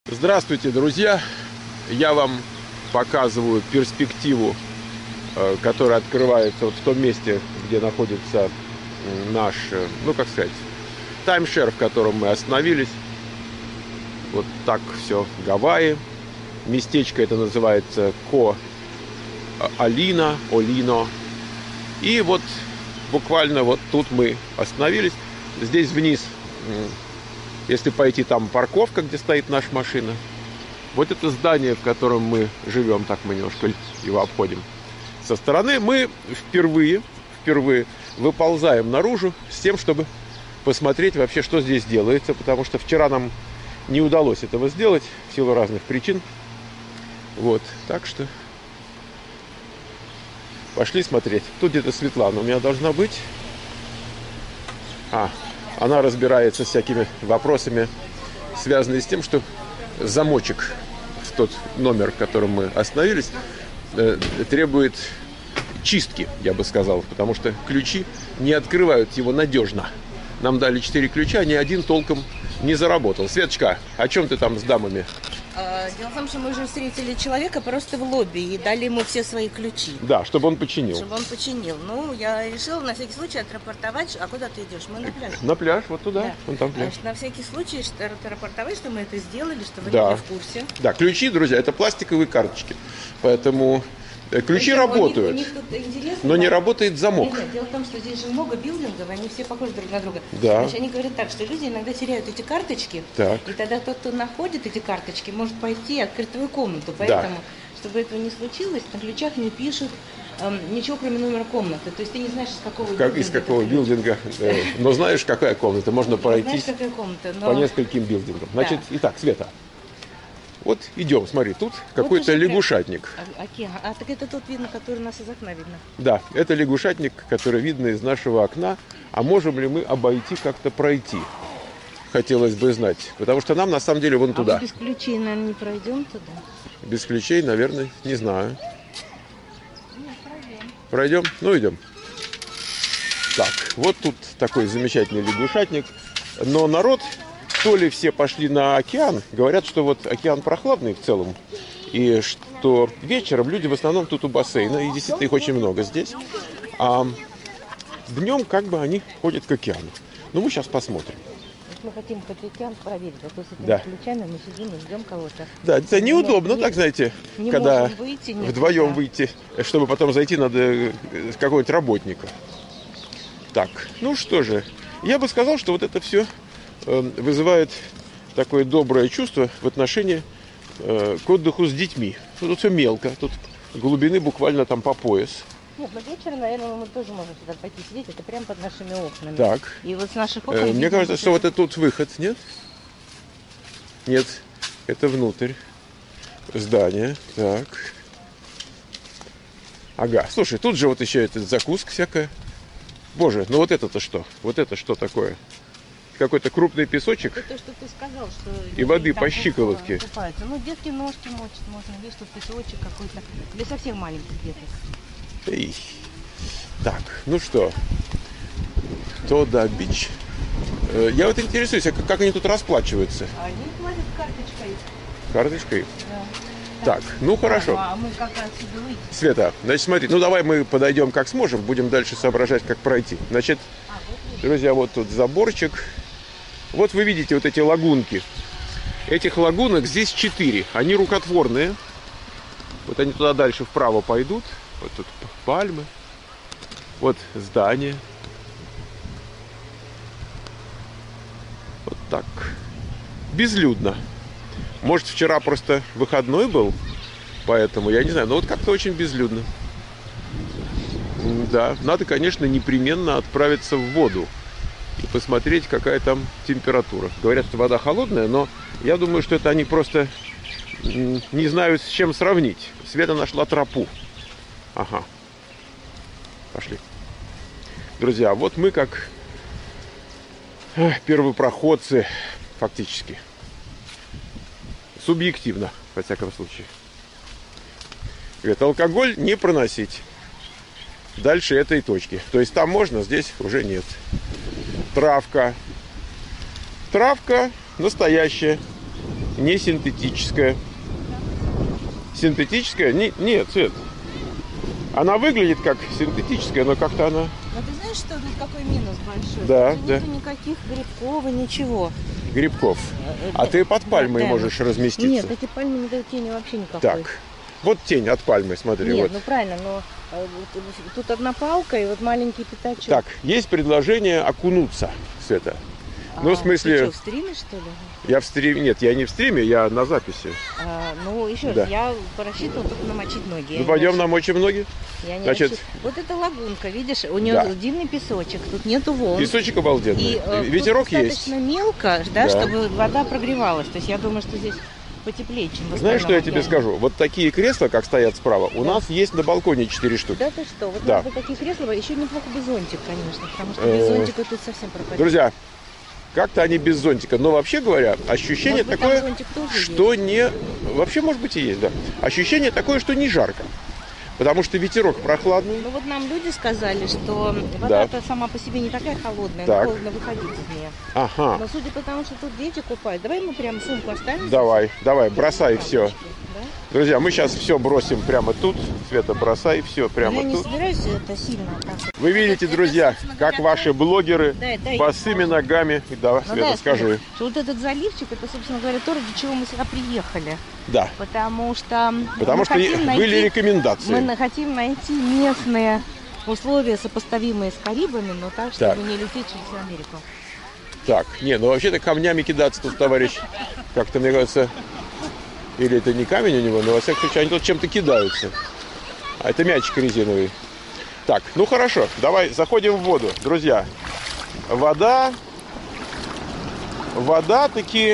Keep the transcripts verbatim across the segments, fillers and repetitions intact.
Здравствуйте, друзья! Я вам показываю перспективу, которая открывается вот в том месте, где находится наш, ну как сказать, таймшер, в котором мы остановились. Вот так все, Гавайи. Местечко это называется Ко-Олино, Олино. И вот буквально вот тут мы остановились. Здесь вниз, если пойти, там парковка, где стоит наша машина. Вот это здание, в котором мы живем, так мы немножко его обходим со стороны. Мы впервые, впервые выползаем наружу с тем, чтобы посмотреть вообще, что здесь делается. Потому что вчера нам не удалось этого сделать в силу разных причин. Вот, так что пошли смотреть. Тут где-то Светлана у меня должна быть. А, она разбирается с всякими вопросами, связанными с тем, что замочек в тот номер, в котором мы остановились, э, требует чистки, я бы сказал, потому что ключи не открывают его надежно. Нам дали четыре ключа, ни один толком не заработал. Светочка, о чем ты там с дамами? Дело в том, что мы уже встретили человека просто в лобби и дали ему все свои ключи. Да, чтобы он починил. Чтобы он починил. Ну, я решила на всякий случай отрапортовать. А куда ты идешь? Мы на пляж. На пляж, вот туда. Да. Вон там пляж. На всякий случай отрапортовать, что мы это сделали, что вы Да. были в курсе. Да, ключи, друзья, это пластиковые карточки. Поэтому ключи Причем работают, у них, у них тут интересно, но не да? работает замок. Нет, нет, дело в том, что здесь же много билдингов, они все похожи друг на друга. Да. Значит, они говорят так, что люди иногда теряют эти карточки, Так. и тогда тот, кто находит эти карточки, может пойти и открыть твою комнату. Поэтому, чтобы этого не случилось, на ключах не пишут эм, ничего, кроме номера комнаты. То есть ты не знаешь, из какого Как, билдинга. из какого это ключ. билдинга. э, Но знаешь, какая комната. Можно Не пройтись знаешь, какая комната, но... по нескольким билдингам. Значит, итак, Света. Вот идем, смотри, тут какой-то уже прям- лягушатник. А, окей, а так это тот видно, который у нас из окна видно. Да, это лягушатник, который видно из нашего окна. А можем ли мы обойти, как-то пройти? Хотелось бы знать. Потому что нам, на самом деле, вон А туда. мы без ключей, наверное, не пройдем туда. Без ключей, наверное, не знаю. Нет, пройдем. Пройдем? Ну, идем. Так, вот тут такой замечательный лягушатник. Но народ, то ли все пошли на океан, говорят, что вот океан прохладный в целом, и что вечером люди в основном тут у бассейна, и действительно их очень много здесь, а днем как бы они ходят к океану. Ну, мы сейчас посмотрим. Мы хотим хоть океан проверить, а то с этими Да. ключами мы сидим и ждем кого-то. Да, это неудобно, не- так, знаете, не когда можем выйти никуда. вдвоем выйти, чтобы потом зайти, надо какого-нибудь работника. Так, ну что же, я бы сказал, что вот это все вызывает такое доброе чувство в отношении э, к отдыху с детьми. Тут все мелко, тут глубины буквально там по пояс. Нет, но вечером, наверное, мы тоже можем сюда пойти сидеть, это прямо под нашими окнами. Так. И вот с наших окон... Э, мне видно кажется, вот что вот это- это тут выход, нет? Нет, это внутрь здания. Так. Ага, слушай, тут же вот еще этот закуска всякая. Боже, ну вот это-то что? Вот это что такое? Какой-то крупный песочек. Это то, что ты сказал, что... И воды там по щиколотке. купаются. Ну, детки ножки мочат можно, видишь, тут песочек какой-то. Для совсем маленьких деток. Эй. Так, ну что? Тода Бич. Э, Я вот интересуюсь, а как как они тут расплачиваются? А они платят карточкой. Карточкой? Да. Так, ну хорошо. А мы как отсюда выйти? Света, значит, смотри, ну давай мы подойдем как сможем, будем дальше соображать, как пройти. Значит, А, вот видишь. друзья, вот тут заборчик. Вот вы видите вот эти лагунки. Этих лагунок здесь четыре. Они рукотворные. Вот они туда дальше вправо пойдут. Вот тут пальмы. Вот здание. Вот так. Безлюдно. Может, вчера просто выходной был, поэтому, я не знаю, но вот как-то очень безлюдно. М, Да, надо, конечно, непременно отправиться в воду и посмотреть, какая там температура. Говорят, что вода холодная, но я думаю, что это они просто м, не знают, с чем сравнить. Света нашла тропу. Ага. Пошли. Друзья, вот мы как эх, первопроходцы, фактически. Субъективно, во всяком случае. Говорят, алкоголь не проносить дальше этой точки. То есть там можно, здесь уже нет. Травка. Травка настоящая. не синтетическая. Синтетическая? Не, нет, цвет. Она выглядит как синтетическая, но как-то она... Но ты знаешь, что тут какой минус большой? Да, Тут да. нету никаких грибков и ничего. Грибков. А ты под пальмой Да. можешь разместиться. Нет, эти пальмы не дают тени вообще никакой. Так, вот тень от пальмы, смотри. Нет, вот. ну правильно, но э, вот, тут одна палка и вот маленький пятачок. Так, есть предложение окунуться, Света. Ну, А, в смысле, ты что, в стриме, что ли? я в стриме... Нет, я не в стриме, я на записи. А, ну, еще Да. раз, я рассчитывала только намочить ноги. Я Ну, не пойдем расщ- намочим ноги. Я не Значит- рассчит- Вот это лагунка, видишь, у нее Да. дивный песочек, тут нету волн. Песочек обалденный. И э, Ветерок тут есть. достаточно мелко, да, Да. чтобы вода прогревалась. То есть я думаю, что здесь потеплее, чем в Знаешь, что я остальном тебе океане. скажу? Вот такие кресла, как стоят справа, у Да. нас есть на балконе четыре штуки. Да ты что, вот Да. надо такие кресла, еще неплохо бы зонтик, конечно, потому что Э, без зонтика тут совсем пропадет. Друзья, как-то они без зонтика. Но вообще говоря, ощущение Может быть, там такое, зонтик тоже что есть? не... Вообще, может быть, и есть, да. Ощущение такое, что не жарко. Потому что ветерок прохладный. Ну вот нам люди сказали, что вода-то сама по себе не такая холодная, Так. но холодно выходить из нее. Ага. Но судя по тому, что тут дети купают, давай мы прям сумку оставим. Давай, давай, бросай все. Да? Друзья, мы сейчас все бросим прямо тут. Света, бросай все прямо Я не тут. собираюсь это сильно так. Вы видите, Это, друзья, собственно как говоря, ваши блогеры Да, да, босыми ногами. Да, Ну Света, да, я скажи. скажу, что вот этот заливчик, это, собственно говоря, то, ради чего мы сюда приехали. Да, Потому что потому мы что хотим были найти, рекомендации. мы на- хотим найти местные условия, сопоставимые с Карибами, но так, чтобы Так. не лететь через Америку. Так, не, ну вообще-то камнями кидаться тут, товарищ, как-то, мне кажется, или это не камень у него, но во всяком случае они тут чем-то кидаются. А это мячик резиновый. Так, ну хорошо, давай заходим в воду, друзья. Вода, вода таки,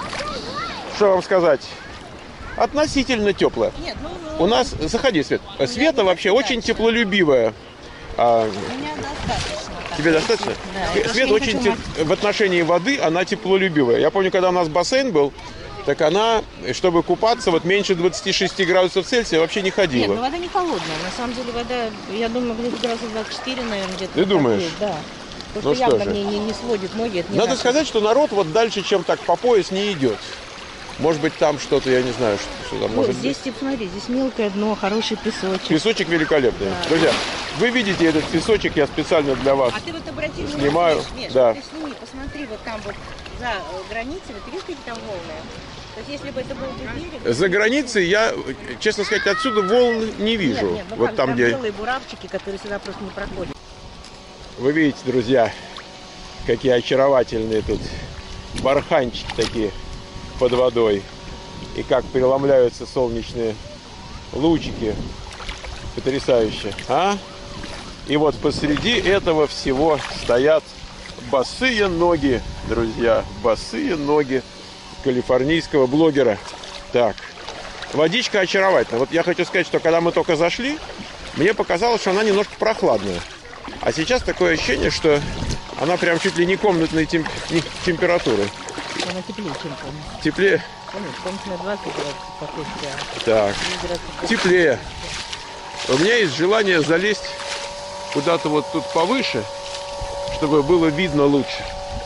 что вам сказать, относительно теплая. Нет, ну, ну, У нас, заходи, Свет. Света вообще очень теплолюбивая. А, меня достаточно. так тебе сказать. достаточно? Да, я просто Свет не очень хочу теп- в отношении воды, она теплолюбивая. Я помню, когда у нас бассейн был, так она, чтобы купаться, вот меньше двадцати шести градусов Цельсия вообще не Нет, ходила. ну вода не холодная. На самом деле вода, я думаю, где-то градусов двадцать четыре, наверное, где-то. Ты думаешь? Да. Ну Потому что что явно же. мне не, не сводит ноги. Это не Надо наше. сказать, что народ вот дальше, чем так по пояс, не идет. Может быть, там что-то, я не знаю, что, что там Вот может здесь, быть. типа, смотри, здесь мелкое дно, хороший песочек. Песочек великолепный. Да. Друзья, вы видите этот песочек, я специально для вас. А ты вот обрати Снимаю, внимание, Миш, да. вот ты сними, посмотри, вот там вот за э, границей, вот ты видишь, какие там волны? То есть, если бы это был бы берег... За границей я, честно сказать, отсюда волн не вижу. Нет, нет, ну вот как, там, там где... белые буравчики, которые сюда просто не проходят. Вы видите, друзья, какие очаровательные тут барханчики такие под водой. И как преломляются солнечные лучики. Потрясающе. А? И вот посреди этого всего стоят босые ноги, друзья. Босые ноги калифорнийского блогера. Так. Водичка очаровательная. Вот я хочу сказать, что когда мы только зашли, мне показалось, что она немножко прохладная. А сейчас такое ощущение, что она прям чуть ли не комнатной темп... не температуры. Она теплее, чем там. Теплее. Конечно, помнишь, на двадцать градусов покой, Так. Теплее. У меня есть желание залезть куда-то вот тут повыше, чтобы было видно лучше.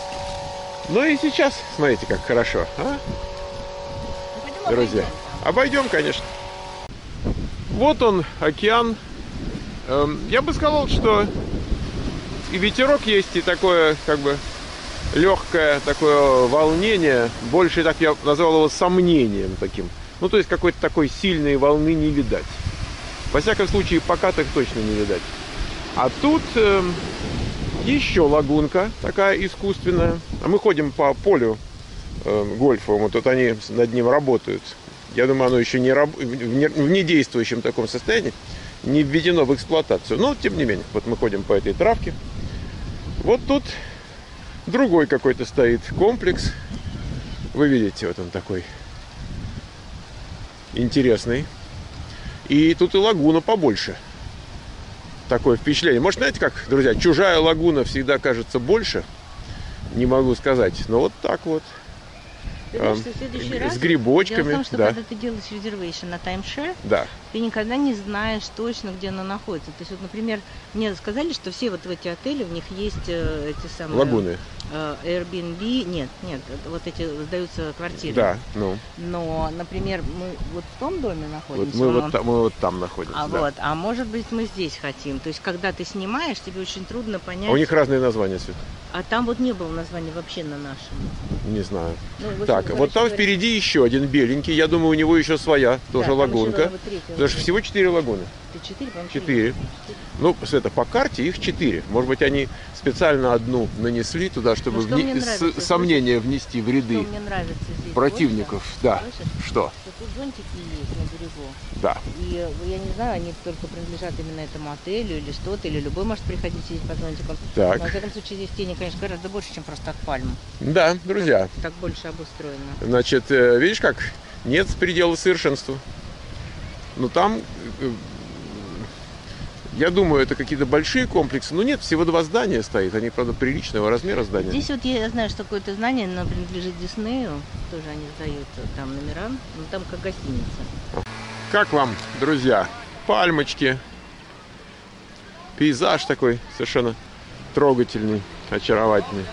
Ну и сейчас, смотрите, как хорошо, а? Друзья. Обойдем, конечно. Вот он, океан. Эм, Я бы сказал, что и ветерок есть, и такое, как бы, легкое такое волнение. Больше, так я назвал его, сомнением таким. Ну, то есть, какой-то такой сильной волны не видать. Во всяком случае, пока так точно не видать. А тут э, еще лагунка такая искусственная. А мы ходим по полю э, гольфовому. Тут они над ним работают. Я думаю, оно еще не раб... в не- в недействующем таком состоянии. Не введено в эксплуатацию. Но, тем не менее, вот мы ходим по этой травке. Вот тут другой какой-то стоит комплекс. Вы видите, вот он такой интересный. И тут и лагуна побольше. Такое впечатление. Может, знаете как, друзья, чужая лагуна всегда кажется больше. Не могу сказать. Но вот так вот. Ты знаешь, что в следующий раз... с грибочками. Дело в том, что да. когда ты делаешь резервейшн на таймшер, да. ты никогда не знаешь точно, где она находится. То есть, вот, например, мне сказали, что все вот в эти отели, у них есть э, эти самые... Лагуны. Э, Airbnb, нет, нет, вот эти сдаются квартиры. Да, ну. Но, например, мы вот в том доме находимся. Вот мы, вот там, мы вот там находимся. А да. вот, а может быть, мы здесь хотим. То есть, когда ты снимаешь, тебе очень трудно понять. А у них разные названия, Свет. А там вот не было названия вообще на нашем. Не знаю. Ну, в общем, так, короче вот там говоря, впереди еще один беленький. Я думаю, у него еще своя тоже там лагунка. еще третья Потому что лагуна. всего четыре лагуны. Ты четыре, по-моему, Четыре. Ну, Света, по карте их четыре. Может быть, они специально одну нанесли туда, чтобы Ну, что вне- мне нравится, с- сомнения внести в Что ряды мне нравится здесь противников. больше, Да. слышишь, Что? что тут зонтики есть на берегу. Да. И э, я не знаю, они только принадлежат именно этому отелю или что-то, или любой может приходить сидеть под зонтиком. Так. Но, во всяком случае, здесь тени, конечно, гораздо больше, чем просто от пальмы. Да, друзья. Так больше обустроено. Значит, э, видишь как? Нет предела совершенству. Ну, там, э, я думаю, это какие-то большие комплексы. Но нет, всего два здания стоит. Они, правда, приличного размера здания. Здесь вот я знаю, что какое-то здание, оно принадлежит Диснею. Тоже они сдают там номера. Ну, там как гостиница. Как вам, друзья? Пальмочки. Пейзаж такой совершенно трогательный, очаровательный.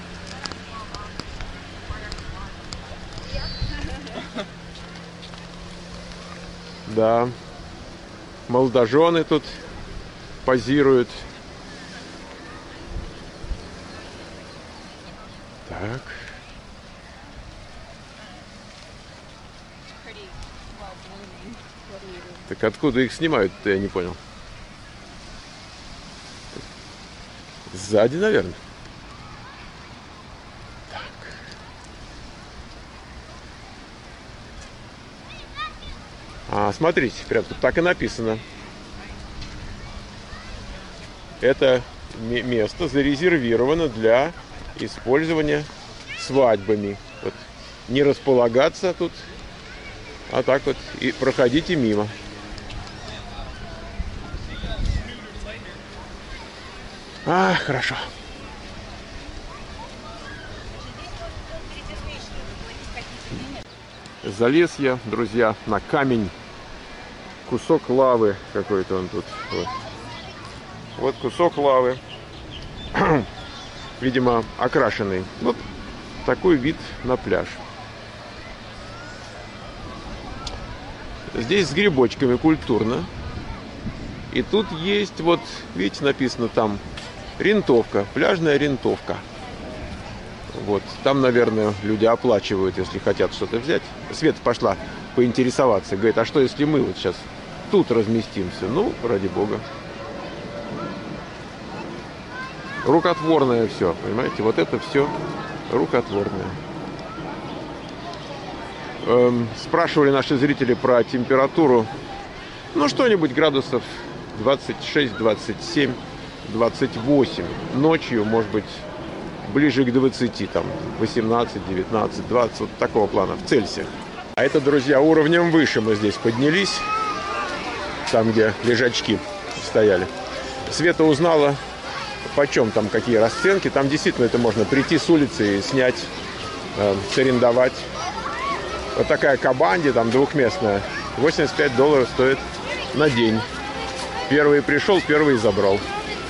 Да. Молодожены тут позируют. Так. Так откуда их снимают-то, я не понял. Сзади, наверное. Так. А, смотрите, прям тут так и написано. Это место зарезервировано для использования свадьбами. Вот. Не располагаться тут, а так вот и проходите мимо. А, хорошо. Залез я, друзья, на камень. Кусок лавы какой-то он тут. Вот, вот кусок лавы. Видимо, окрашенный. Вот такой вид на пляж. Здесь с грибочками культурно. И тут есть, вот, видите, написано там рентовка, пляжная рентовка. Вот, там, наверное, люди оплачивают, если хотят что-то взять. Света пошла поинтересоваться. Говорит, а что, если мы вот сейчас тут разместимся? Ну, ради бога. Рукотворное все, понимаете? Вот это все рукотворное. Эм, спрашивали наши зрители про температуру. Ну, что-нибудь градусов двадцать шесть, двадцать семь, двадцать восемь. Ночью, может быть, ближе к двадцати, там, восемнадцать, девятнадцать, двадцать, вот такого плана, в Цельсиях. А это, друзья, уровнем выше мы здесь поднялись, там, где лежачки стояли. Света узнала, почем там, какие расценки. Там действительно это можно прийти с улицы и снять, э, сарендовать. Вот такая кабанди, там, двухместная, восемьдесят пять долларов стоит на день. Первый пришел, первый забрал.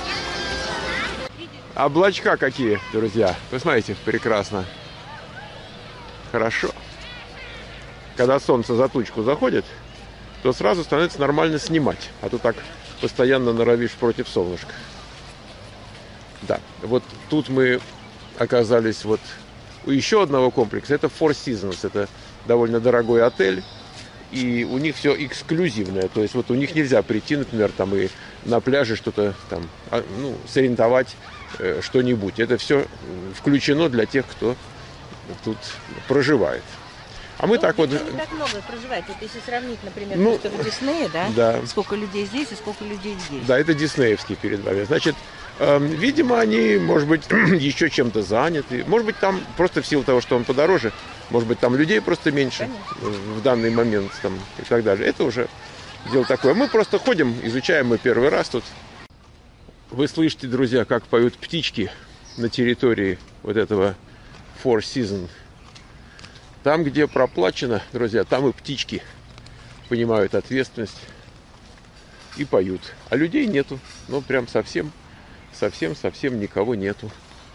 Облачка какие, друзья. Посмотрите, прекрасно. Хорошо. Когда солнце за тучку заходит, то сразу становится нормально снимать. А то так постоянно норовишь против солнышка. Да, вот тут мы оказались вот у еще одного комплекса. Это Four Seasons. Это довольно дорогой отель. И у них все эксклюзивное. То есть вот у них нельзя прийти, например, там и на пляже что-то там, ну, сориентовать э, что-нибудь. Это все включено для тех, кто тут проживает. А мы ну, так вот... Не так много проживает. Вот если сравнить, например, ну, то, что в Диснее, да? Да. Сколько людей здесь и сколько людей здесь. Да, это диснеевский перед вами. Значит, э, видимо, они, может быть, еще чем-то заняты. Может быть, там просто в силу того, что он подороже, может быть, там людей просто меньше. Конечно. В данный момент там, и так далее. Это уже дело такое. Мы просто ходим, изучаем, мы первый раз тут. Вы слышите, друзья, как поют птички на территории вот этого Four Seasons. Там, где проплачено, друзья, там и птички понимают ответственность и поют. А людей нету. Ну, прям совсем, совсем, совсем никого нету.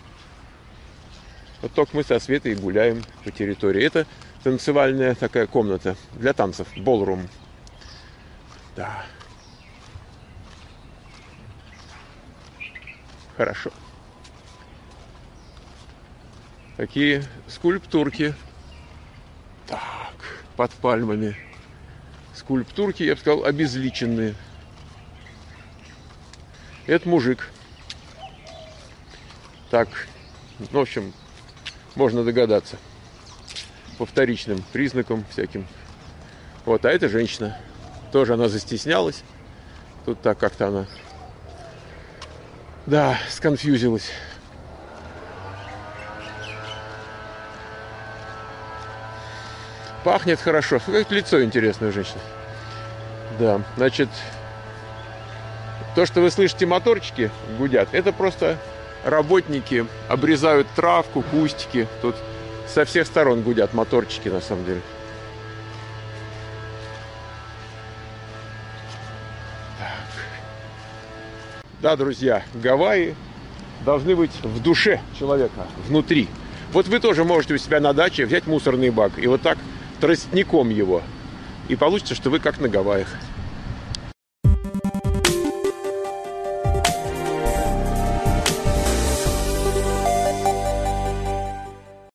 Вот только мы со Светой гуляем по территории. Это танцевальная такая комната для танцев. Ballroom. Да. Хорошо. Такие скульптурки. Так, под пальмами. Скульптурки, я бы сказал, обезличенные. Это мужик. Так, ну, в общем, можно догадаться. По вторичным признакам всяким. Вот, а это женщина. Тоже она застеснялась. Тут так как-то она, да, сконфьюзилась. Пахнет хорошо. Как лицо интересное у женщины. Да, значит, то, что вы слышите, моторчики гудят, это просто работники обрезают травку, кустики. Тут со всех сторон гудят моторчики, на самом деле. Так. Да, друзья, Гавайи должны быть в душе человека, внутри. Вот вы тоже можете у себя на даче взять мусорный бак и вот так тростником его. И получится, что вы как на Гавайях.